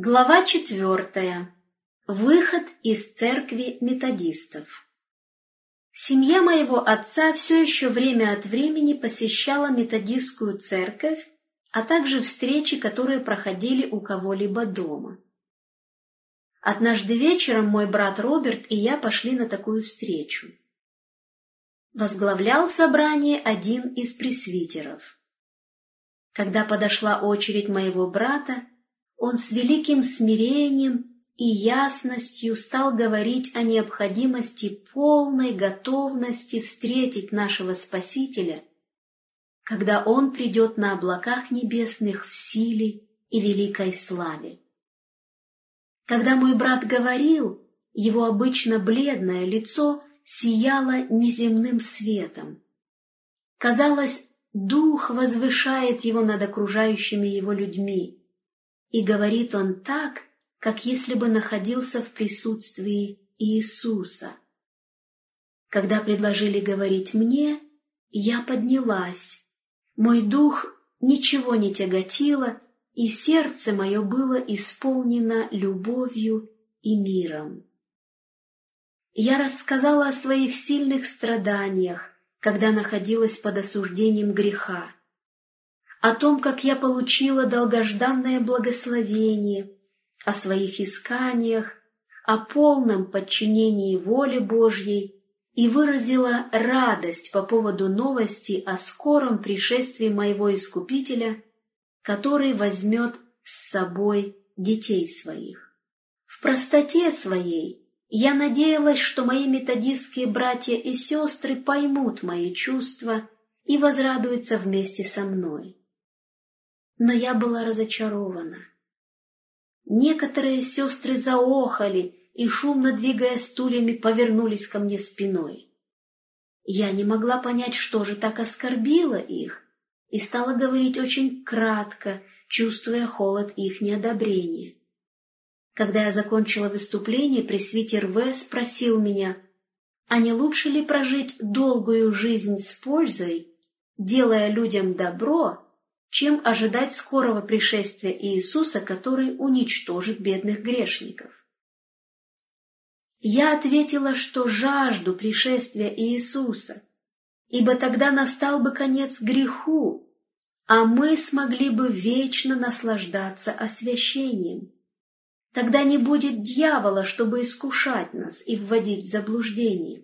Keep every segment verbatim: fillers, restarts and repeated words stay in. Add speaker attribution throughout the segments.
Speaker 1: Глава четвертая. Выход из церкви методистов. Семья моего отца все еще время от времени посещала методистскую церковь, а также встречи, которые проходили у кого-либо дома. Однажды вечером мой брат Роберт и я пошли на такую встречу. Возглавлял собрание один из пресвитеров. Когда подошла очередь моего брата, он с великим смирением и ясностью стал говорить о необходимости полной готовности встретить нашего Спасителя, когда Он придет на облаках небесных в силе и великой славе. Когда мой брат говорил, его обычно бледное лицо сияло неземным светом. Казалось, Дух возвышает его над окружающими его людьми, и говорит он так, как если бы находился в присутствии Иисуса. Когда предложили говорить мне, я поднялась. Мой дух ничего не тяготило, и сердце мое было исполнено любовью и миром. Я рассказала о своих сильных страданиях, когда находилась под осуждением греха, о том, как я получила долгожданное благословение, о своих исканиях, о полном подчинении воле Божьей и выразила радость по поводу новости о скором пришествии моего Искупителя, который возьмет с собой детей своих. В простоте своей я надеялась, что мои методистские братья и сестры поймут мои чувства и возрадуются вместе со мной. Но я была разочарована. Некоторые сестры заохали и, шумно двигая стульями, повернулись ко мне спиной. Я не могла понять, что же так оскорбило их, и стала говорить очень кратко, чувствуя холод их неодобрения. Когда я закончила выступление, пресвитер В. спросил меня, а не лучше ли прожить долгую жизнь с пользой, делая людям добро, чем ожидать скорого пришествия Иисуса, который уничтожит бедных грешников. Я ответила, что жажду пришествия Иисуса, ибо тогда настал бы конец греху, а мы смогли бы вечно наслаждаться освящением. Тогда не будет дьявола, чтобы искушать нас и вводить в заблуждение.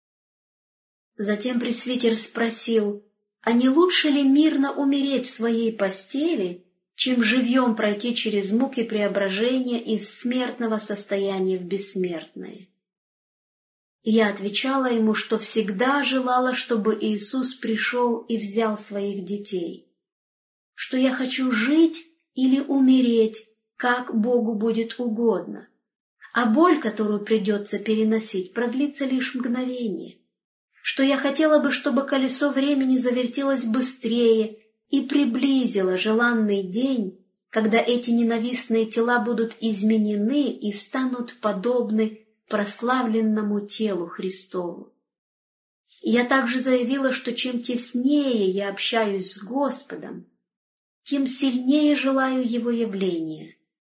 Speaker 1: Затем пресвитер спросил, а не лучше ли мирно умереть в своей постели, чем живьем пройти через муки преображения из смертного состояния в бессмертное? Я отвечала ему, что всегда желала, чтобы Иисус пришел и взял своих детей, что я хочу жить или умереть, как Богу будет угодно, а боль, которую придется переносить, продлится лишь мгновение, что я хотела бы, чтобы колесо времени завертелось быстрее и приблизило желанный день, когда эти ненавистные тела будут изменены и станут подобны прославленному телу Христову. Я также заявила, что чем теснее я общаюсь с Господом, тем сильнее желаю Его явления.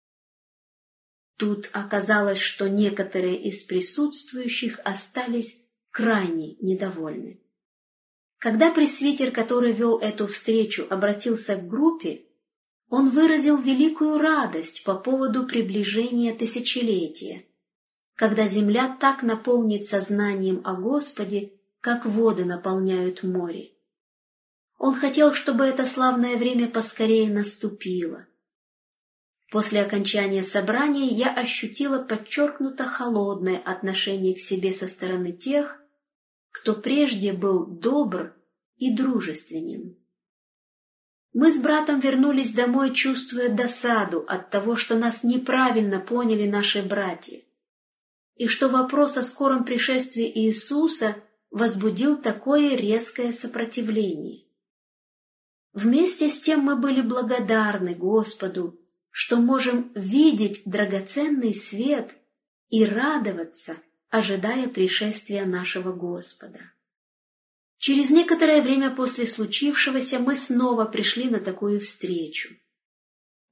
Speaker 1: Тут оказалось, что некоторые из присутствующих остались крайне недовольны. Когда пресвитер, который вел эту встречу, обратился к группе, он выразил великую радость по поводу приближения тысячелетия, когда земля так наполнится знанием о Господе, как воды наполняют море. Он хотел, чтобы это славное время поскорее наступило. После окончания собрания я ощутила подчеркнуто холодное отношение к себе со стороны тех, кто прежде был добр и дружественен. Мы с братом вернулись домой, чувствуя досаду от того, что нас неправильно поняли наши братья, и что вопрос о скором пришествии Иисуса возбудил такое резкое сопротивление. Вместе с тем мы были благодарны Господу, что можем видеть драгоценный свет и радоваться, ожидая пришествия нашего Господа. Через некоторое время после случившегося мы снова пришли на такую встречу.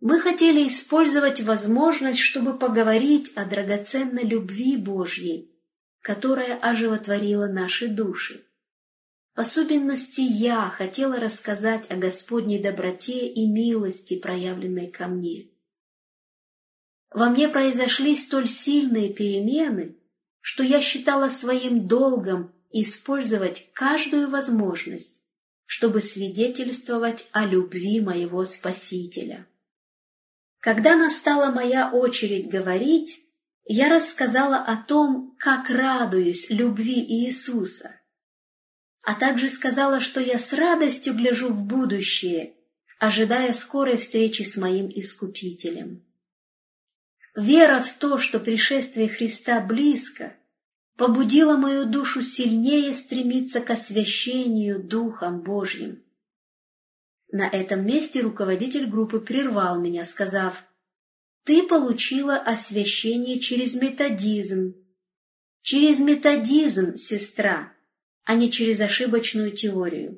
Speaker 1: Мы хотели использовать возможность, чтобы поговорить о драгоценной любви Божьей, которая оживотворила наши души. В особенности я хотела рассказать о Господней доброте и милости, проявленной ко мне. Во мне произошли столь сильные перемены, что я считала своим долгом использовать каждую возможность, чтобы свидетельствовать о любви моего Спасителя. Когда настала моя очередь говорить, я рассказала о том, как радуюсь любви Иисуса, а также сказала, что я с радостью гляжу в будущее, ожидая скорой встречи с моим Искупителем. Вера в то, что пришествие Христа близко, побудила мою душу сильнее стремиться к освящению Духом Божьим. На этом месте руководитель группы прервал меня, сказав: «Ты получила освящение через методизм. Через методизм, сестра, а не через ошибочную теорию».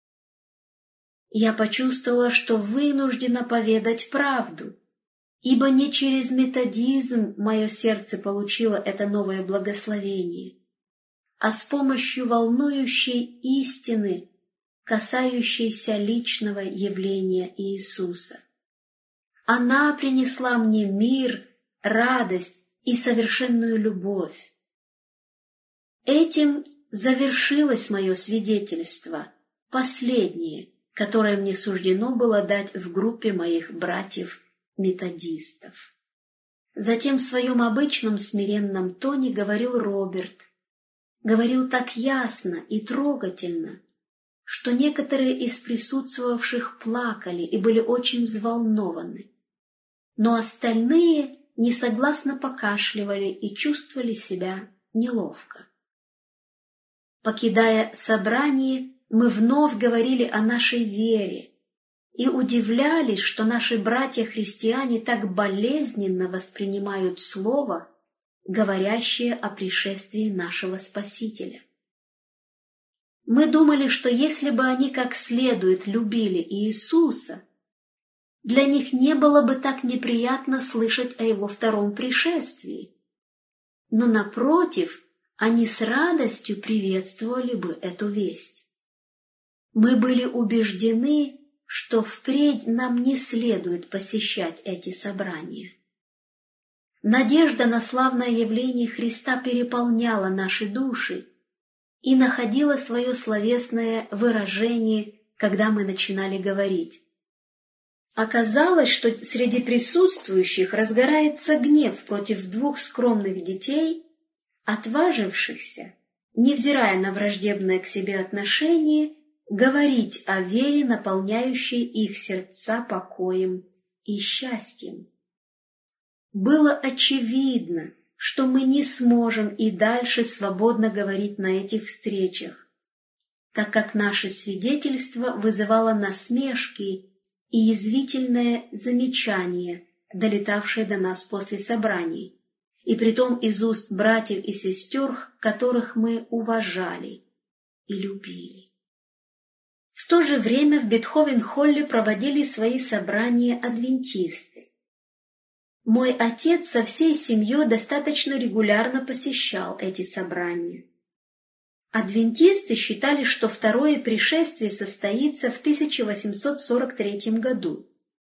Speaker 1: Я почувствовала, что вынуждена поведать правду, ибо не через методизм мое сердце получило это новое благословение, а с помощью волнующей истины, касающейся личного явления Иисуса. Она принесла мне мир, радость и совершенную любовь. Этим завершилось мое свидетельство, последнее, которое мне суждено было дать в группе моих братьев-методистов. Затем в своем обычном смиренном тоне говорил Роберт. Говорил так ясно и трогательно, что некоторые из присутствовавших плакали и были очень взволнованы, но остальные несогласно покашливали и чувствовали себя неловко. Покидая собрание, мы вновь говорили о нашей вере и удивлялись, что наши братья-христиане так болезненно воспринимают слово, говорящее о пришествии нашего Спасителя. Мы думали, что если бы они как следует любили Иисуса, для них не было бы так неприятно слышать о Его втором пришествии. Но, напротив, они с радостью приветствовали бы эту весть. Мы были убеждены, что впредь нам не следует посещать эти собрания. Надежда на славное явление Христа переполняла наши души и находила свое словесное выражение, когда мы начинали говорить. Оказалось, что среди присутствующих разгорается гнев против двух скромных детей, отважившихся, невзирая на враждебное к себе отношение, говорить о вере, наполняющей их сердца покоем и счастьем. Было очевидно, что мы не сможем и дальше свободно говорить на этих встречах, так как наше свидетельство вызывало насмешки и язвительное замечание, долетавшее до нас после собраний, и притом из уст братьев и сестер, которых мы уважали и любили. В то же время в Бетховен-холле проводили свои собрания адвентисты. Мой отец со всей семьей достаточно регулярно посещал эти собрания. Адвентисты считали, что второе пришествие состоится в тысяча восемьсот сорок третьем году.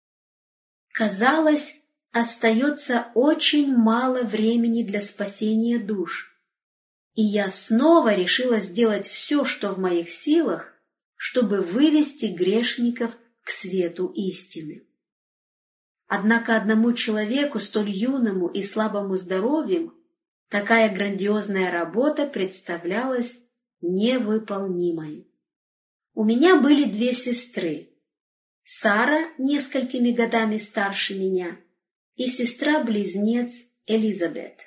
Speaker 1: Казалось, остается очень мало времени для спасения душ, и я снова решила сделать все, что в моих силах, чтобы вывести грешников к свету истины. Однако одному человеку, столь юному и слабому здоровьем, такая грандиозная работа представлялась невыполнимой. У меня были две сестры. Сара, несколькими годами старше меня, и сестра-близнец Элизабет.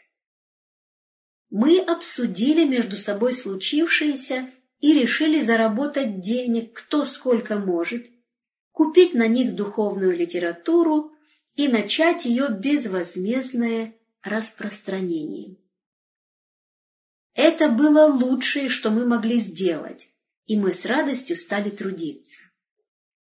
Speaker 1: Мы обсудили между собой случившееся и решили заработать денег кто сколько может, купить на них духовную литературу и начать ее безвозмездное распространение. Это было лучшее, что мы могли сделать, и мы с радостью стали трудиться.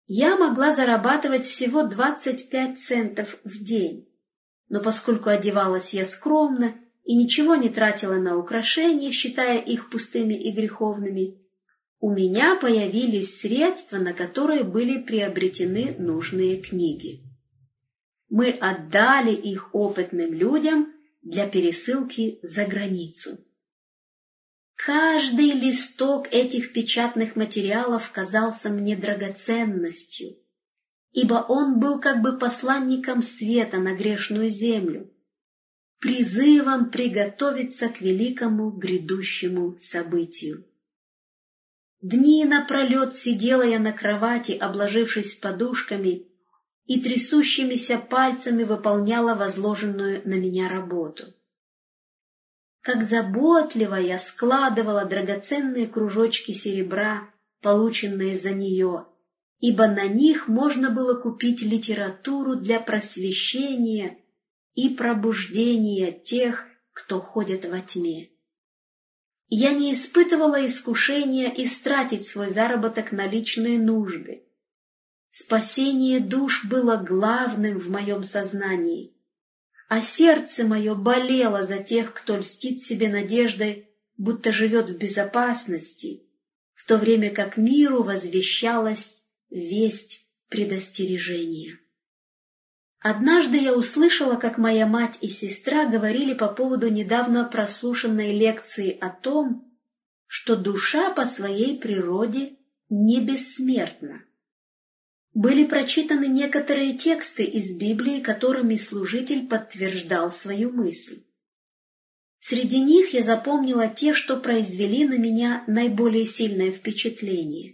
Speaker 1: я могла зарабатывать всего двадцать пять центов в день, но поскольку одевалась я скромно и ничего не тратила на украшения, считая их пустыми и греховными, у меня появились средства, на которые были приобретены нужные книги. Мы отдали их опытным людям для пересылки за границу. Каждый листок этих печатных материалов казался мне драгоценностью, ибо он был как бы посланником света на грешную землю, призывом приготовиться к великому грядущему событию. Дни напролет сидела я на кровати, обложившись подушками, и трясущимися пальцами выполняла возложенную на меня работу. Как заботливо я складывала драгоценные кружочки серебра, полученные за нее, ибо на них можно было купить литературу для просвещения и пробуждения тех, кто ходит во тьме. Я не испытывала искушения истратить свой заработок на личные нужды. Спасение душ было главным в моем сознании, а сердце мое болело за тех, кто льстит себе надеждой, будто живет в безопасности, в то время как миру возвещалась весть предостережения. Однажды я услышала, как моя мать и сестра говорили по поводу недавно прослушанной лекции о том, что душа по своей природе не бессмертна. Были прочитаны некоторые тексты из Библии, которыми служитель подтверждал свою мысль. Среди них я запомнила те, что произвели на меня наиболее сильное впечатление.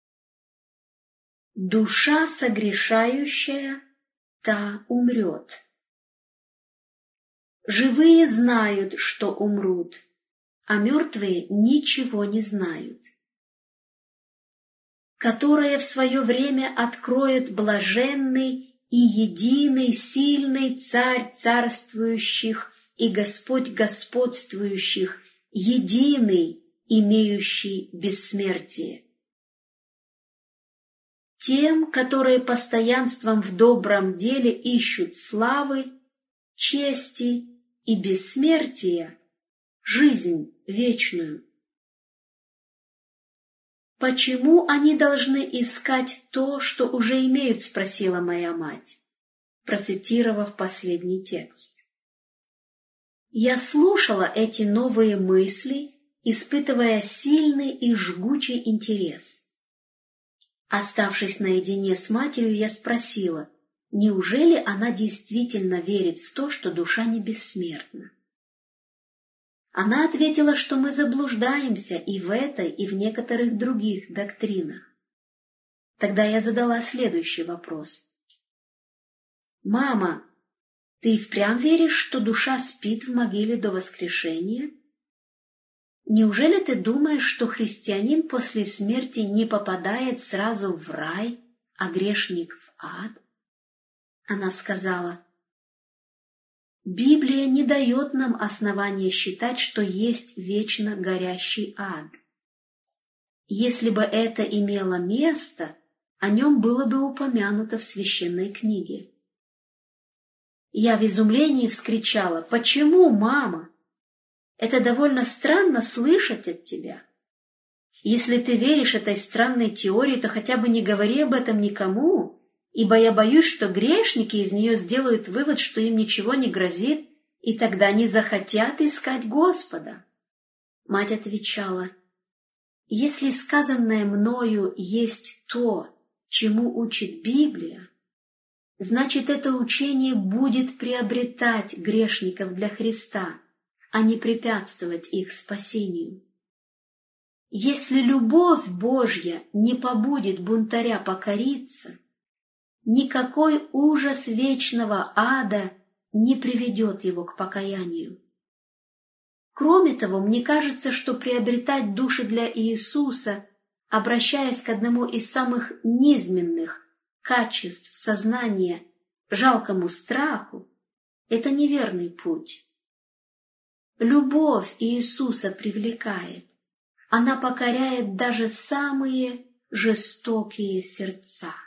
Speaker 1: «Душа согрешающая, та умрет. Живые знают, что умрут, а мертвые ничего не знают. Которое в свое время откроет блаженный и единый сильный Царь царствующих и Господь господствующих, единый, имеющий бессмертие. Тем, которые постоянством в добром деле ищут славы, чести и бессмертия, жизнь вечную. «Почему они должны искать то, что уже имеют?» — спросила моя мать, процитировав последний текст. Я слушала эти новые мысли, испытывая сильный и жгучий интерес. Оставшись наедине с матерью, я спросила, неужели она действительно верит в то, что душа не бессмертна? Она ответила, что мы заблуждаемся и в этой, и в некоторых других доктринах. Тогда я задала следующий вопрос. «Мама, ты впрямь веришь, что душа спит в могиле до воскрешения? Неужели ты думаешь, что христианин после смерти не попадает сразу в рай, а грешник в ад?» Она сказала, «Библия не дает нам основания считать, что есть вечно горящий ад. Если бы это имело место, о нем было бы упомянуто в священной книге». Я в изумлении вскричала, «Почему, мама? Это довольно странно слышать от тебя. Если ты веришь этой странной теории, то хотя бы не говори об этом никому, ибо я боюсь, что грешники из нее сделают вывод, что им ничего не грозит, и тогда не захотят искать Господа». Мать отвечала, «Если сказанное мною есть то, чему учит Библия, значит, это учение будет приобретать грешников для Христа, а не препятствовать их спасению. Если любовь Божья не побудит бунтаря покориться, никакой ужас вечного ада не приведет его к покаянию. Кроме того, мне кажется, что приобретать души для Иисуса, обращаясь к одному из самых низменных качеств сознания, жалкому страху, это неверный путь. Любовь Иисуса привлекает, она покоряет даже самые жестокие сердца.